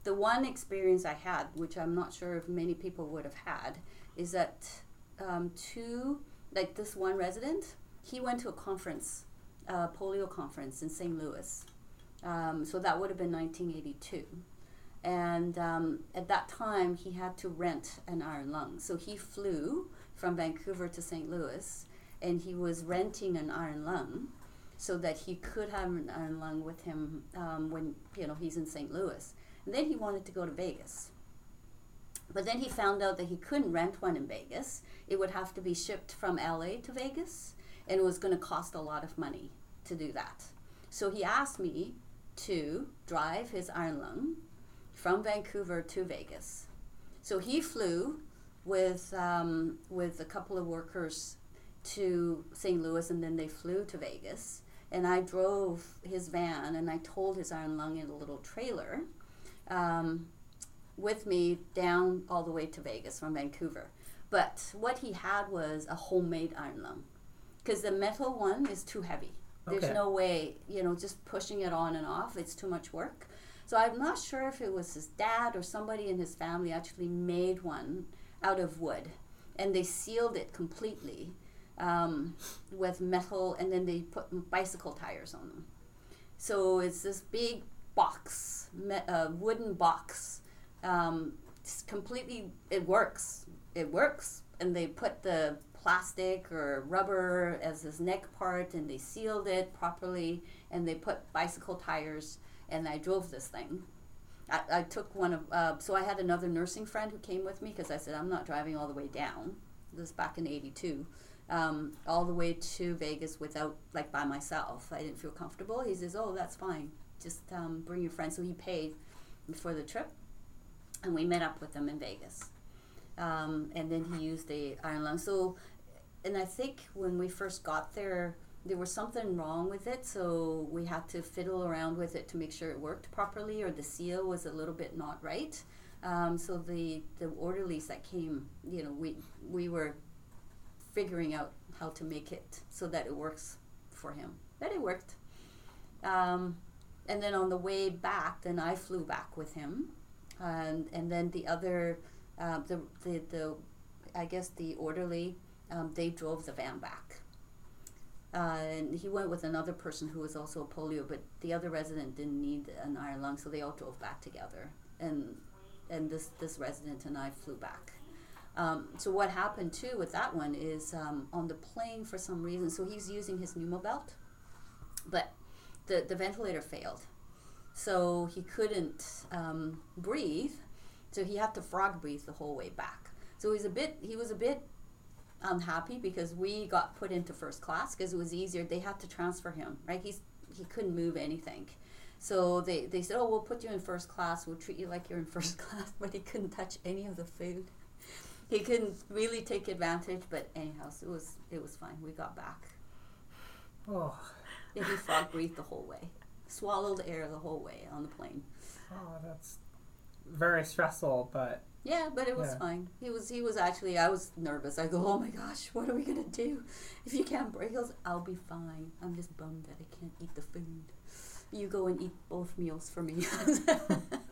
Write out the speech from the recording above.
The one experience I had, which I'm not sure if many people would have had, is that this one resident, he went to a conference, a polio conference in St. Louis. So that would have been 1982. And at that time, he had to rent an iron lung. So he flew from Vancouver to St. Louis, and he was renting an iron lung so that he could have an iron lung with him when he's in St. Louis. And then he wanted to go to Vegas. But then he found out that he couldn't rent one in Vegas. It would have to be shipped from LA to Vegas, and it was going to cost a lot of money to do that. So he asked me to drive his iron lung from Vancouver to Vegas. So he flew with a couple of workers to St. Louis, and then they flew to Vegas. And I drove his van, and I towed his iron lung in a little trailer with me down all the way to Vegas from Vancouver. But what he had was a homemade iron lung, because the metal one is too heavy. There's no way, just pushing it on and off, it's too much work. So I'm not sure if it was his dad or somebody in his family actually made one out of wood, and they sealed it completely with metal, and then they put bicycle tires on them. So it's this big box, wooden box. It's completely, it works, and they put the plastic or rubber as his neck part, and they sealed it properly, and they put bicycle tires, and I drove this thing. I took one of, so I had another nursing friend who came with me, because I said, I'm not driving all the way down, this is back in 82, all the way to Vegas without, by myself. I didn't feel comfortable. He says, oh, that's fine, just bring your friend. So he paid for the trip, and we met up with him in Vegas. And then he used the iron lung. So, and I think when we first got there, there was something wrong with it, so we had to fiddle around with it to make sure it worked properly, or the seal was a little bit not right. So the orderlies that came, we were figuring out how to make it so that it works for him. But it worked. And then on the way back, then I flew back with him, and then the other, I guess the orderly, they drove the van back. And he went with another person who was also polio, but the other resident didn't need an iron lung, so they all drove back together. And this resident and I flew back. So what happened too with that one is on the plane, for some reason, so he's using his pneumobelt, but the ventilator failed. So he couldn't breathe, so he had to frog breathe the whole way back. So he was a bit unhappy, because we got put into first class because it was easier. They had to transfer him, right? He couldn't move anything. So they said, oh, we'll put you in first class. We'll treat you like you're in first class. But he couldn't touch any of the food. He couldn't really take advantage. But anyhow, so it was fine. We got back. Oh. Yeah, he frog breathed the whole way. Swallowed air the whole way on the plane. Oh, that's very stressful, but... Yeah, but it was fine. He was actually, I was nervous. I go, oh my gosh, what are we going to do if you can't breathe? He goes, I'll be fine. I'm just bummed that I can't eat the food. You go and eat both meals for me.